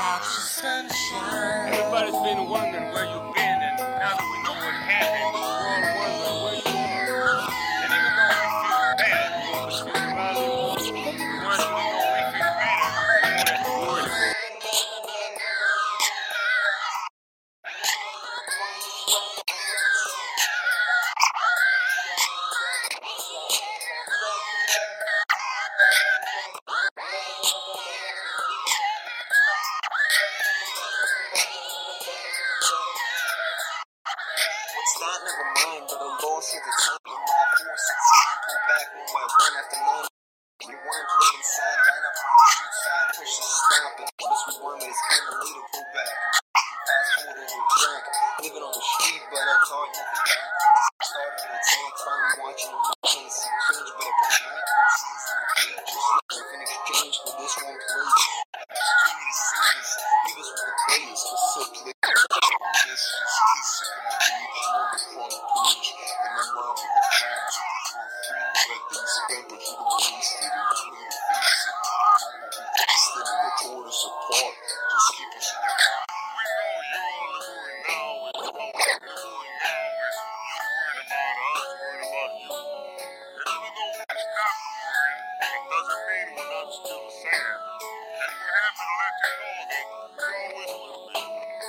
sunshine. Everybody's been wondering where you've been, and now that we know what happened, we're all wondering where you are. And even though we feel bad, we want to speak about it. We want you to know we feel better. We want to worry about it. What's that? Never mind, but a loss of the time in my force. It's time pull back one by one after none. You want to play inside, line up on the street side, push and stop it. This was one, but it's kind of late to pull back. Fast forward over the track, living on the street, but I taught nothing back. Started an attack, finally watching them. I can't see change, but I can't wait on season of pages. Life in exchange for this one plate. Just too many singles, leave us with the players, cause simply. This is kissing from the beach, number from the beach, and I'm around with the friends. You can feel free, let them spend, but you don't waste it. And I'm here to face it. I'm gonna be tasting and they tore us apart. Just keep us in your heart. We know you all are doing now, and what we're doing now is you worried about us, worried about you. And even though we stop worrying, it doesn't mean we're not still sad. And we're happy to let you know that we always will be.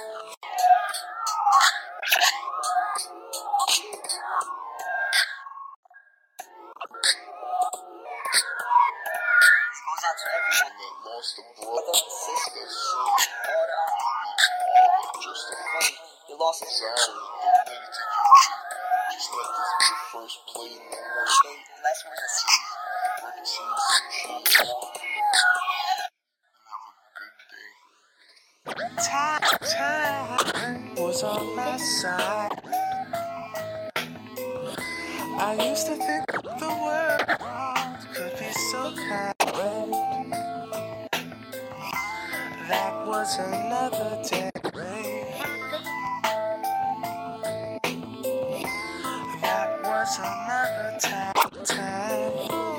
This goes out to everyone That lost a brother, sister, son, all the just a friend. You lost a sorry, don't let it take you away. Just let this be your first play, no more. last word is Break it, see some cheese. And have a good day. Time was on my side. I used to think the world could be so kind. That was another day. That was another time.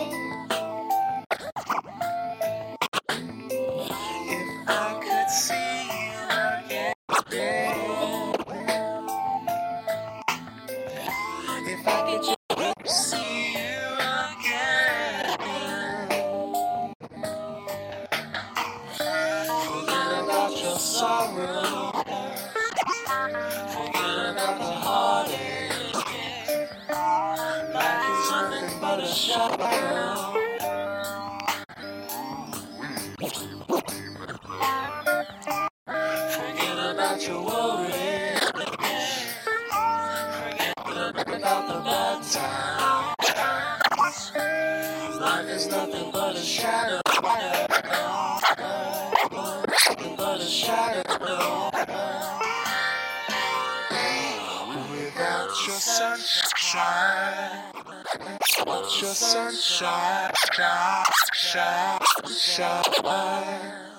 If I could see you again. If I could just see you again. Forget about your sorrow. Forget about the heartache. Life is nothing but a shadow. Forget about your worries. Forget about the bad times. Life is nothing but a shadow. Nothing but a shadow. Without your sunshine. Without your sunshine. Shine.